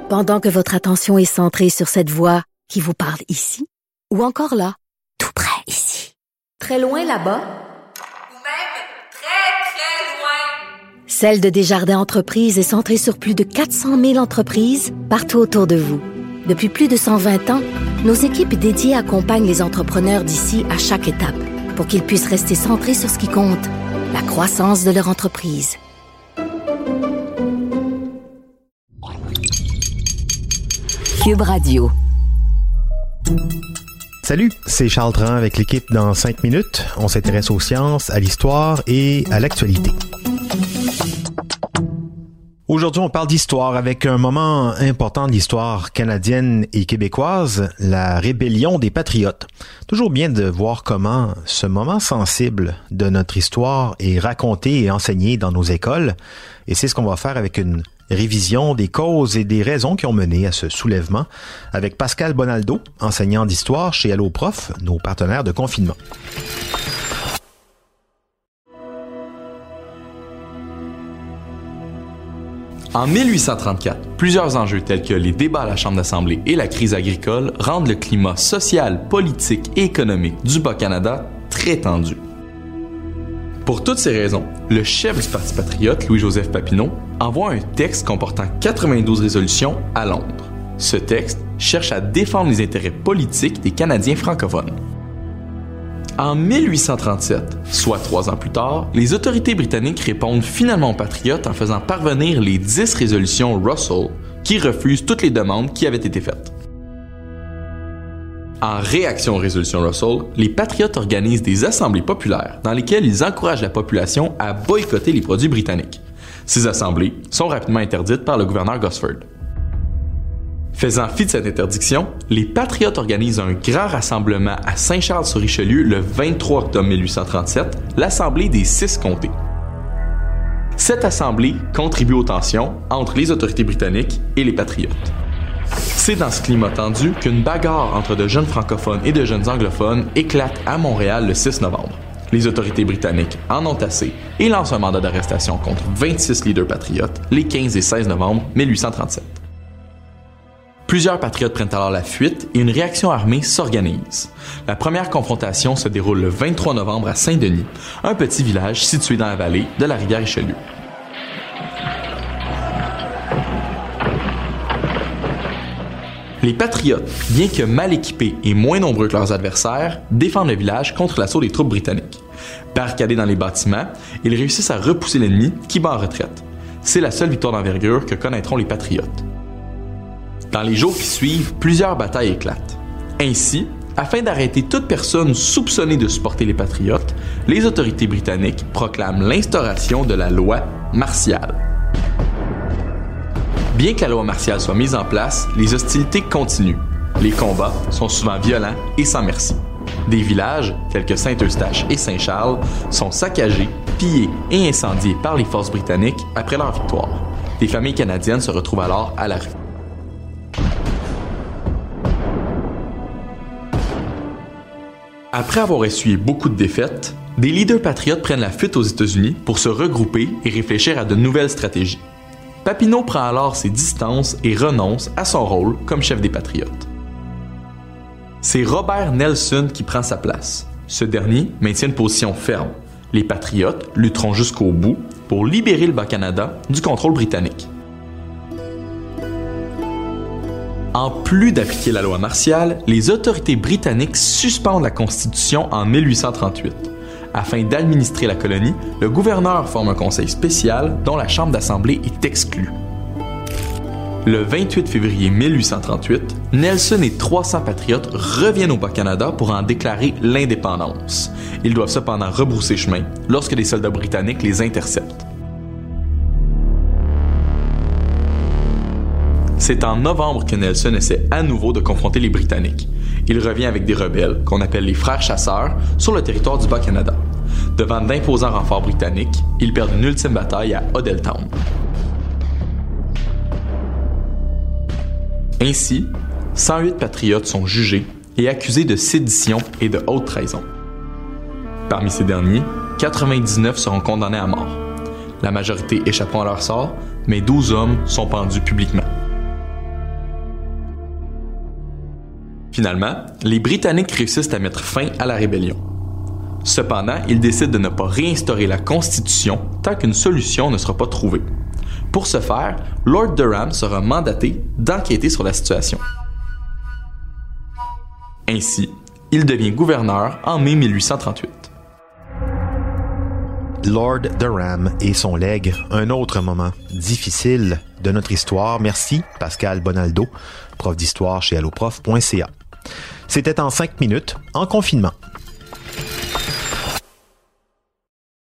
Pendant que votre attention est centrée sur cette voix qui vous parle ici, ou encore là, tout près ici, très loin là-bas, ou même très, très loin. Celle de Desjardins Entreprises est centrée sur plus de 400 000 entreprises partout autour de vous. Depuis plus de 120 ans, nos équipes dédiées accompagnent les entrepreneurs d'ici à chaque étape pour qu'ils puissent rester centrés sur ce qui compte, la croissance de leur entreprise. Cube Radio. Salut, c'est Charles Tran avec l'équipe dans 5 minutes. On s'intéresse aux sciences, à l'histoire et à l'actualité. Aujourd'hui, on parle d'histoire avec un moment important de l'histoire canadienne et québécoise, la rébellion des Patriotes. Toujours bien de voir comment ce moment sensible de notre histoire est raconté et enseigné dans nos écoles. Et c'est ce qu'on va faire avec une révision des causes et des raisons qui ont mené à ce soulèvement avec Pascal Bonaldo, enseignant d'histoire chez Allo Prof, nos partenaires de confinement. En 1834, plusieurs enjeux tels que les débats à la Chambre d'Assemblée et la crise agricole rendent le climat social, politique et économique du Bas-Canada très tendu. Pour toutes ces raisons, le chef du Parti patriote, Louis-Joseph Papineau, envoie un texte comportant 92 résolutions à Londres. Ce texte cherche à défendre les intérêts politiques des Canadiens francophones. En 1837, soit 3 ans plus tard, les autorités britanniques répondent finalement aux patriotes en faisant parvenir les 10 résolutions Russell qui refusent toutes les demandes qui avaient été faites. En réaction aux résolutions Russell, les patriotes organisent des assemblées populaires dans lesquelles ils encouragent la population à boycotter les produits britanniques. Ces assemblées sont rapidement interdites par le gouverneur Gosford. Faisant fi de cette interdiction, les patriotes organisent un grand rassemblement à Saint-Charles-sur-Richelieu le 23 octobre 1837, l'Assemblée des 6 comtés. Cette assemblée contribue aux tensions entre les autorités britanniques et les patriotes. C'est dans ce climat tendu qu'une bagarre entre de jeunes francophones et de jeunes anglophones éclate à Montréal le 6 novembre. Les autorités britanniques en ont assez et lancent un mandat d'arrestation contre 26 leaders patriotes les 15 et 16 novembre 1837. Plusieurs patriotes prennent alors la fuite et une réaction armée s'organise. La première confrontation se déroule le 23 novembre à Saint-Denis, un petit village situé dans la vallée de la rivière Richelieu. Les patriotes, bien que mal équipés et moins nombreux que leurs adversaires, défendent le village contre l'assaut des troupes britanniques. Barricadés dans les bâtiments, ils réussissent à repousser l'ennemi qui bat en retraite. C'est la seule victoire d'envergure que connaîtront les patriotes. Dans les jours qui suivent, plusieurs batailles éclatent. Ainsi, afin d'arrêter toute personne soupçonnée de supporter les patriotes, les autorités britanniques proclament l'instauration de la loi martiale. Bien que la loi martiale soit mise en place, les hostilités continuent. Les combats sont souvent violents et sans merci. Des villages, tels que Saint-Eustache et Saint-Charles, sont saccagés, pillés et incendiés par les forces britanniques après leur victoire. Des familles canadiennes se retrouvent alors à la rue. Après avoir essuyé beaucoup de défaites, des leaders patriotes prennent la fuite aux États-Unis pour se regrouper et réfléchir à de nouvelles stratégies. Papineau prend alors ses distances et renonce à son rôle comme chef des Patriotes. C'est Robert Nelson qui prend sa place. Ce dernier maintient une position ferme. Les Patriotes lutteront jusqu'au bout pour libérer le Bas-Canada du contrôle britannique. En plus d'appliquer la loi martiale, les autorités britanniques suspendent la Constitution en 1838. Afin d'administrer la colonie, le gouverneur forme un conseil spécial dont la Chambre d'Assemblée est exclue. Le 28 février 1838, Nelson et 300 patriotes reviennent au Bas-Canada pour en déclarer l'indépendance. Ils doivent cependant rebrousser chemin lorsque des soldats britanniques les interceptent. C'est en novembre que Nelson essaie à nouveau de confronter les Britanniques. Il revient avec des rebelles, qu'on appelle les Frères Chasseurs, sur le territoire du Bas-Canada. Devant d'imposants renforts britanniques, ils perdent une ultime bataille à Odelltown. Ainsi, 108 patriotes sont jugés et accusés de sédition et de haute trahison. Parmi ces derniers, 99 seront condamnés à mort. La majorité échapperont à leur sort, mais 12 hommes sont pendus publiquement. Finalement, les Britanniques réussissent à mettre fin à la rébellion. Cependant, ils décident de ne pas réinstaurer la Constitution tant qu'une solution ne sera pas trouvée. Pour ce faire, Lord Durham sera mandaté d'enquêter sur la situation. Ainsi, il devient gouverneur en mai 1838. Lord Durham et son legs, un autre moment difficile de notre histoire. Merci Pascal Bonaldo, prof d'histoire chez alloprof.ca. C'était en 5 minutes, en confinement.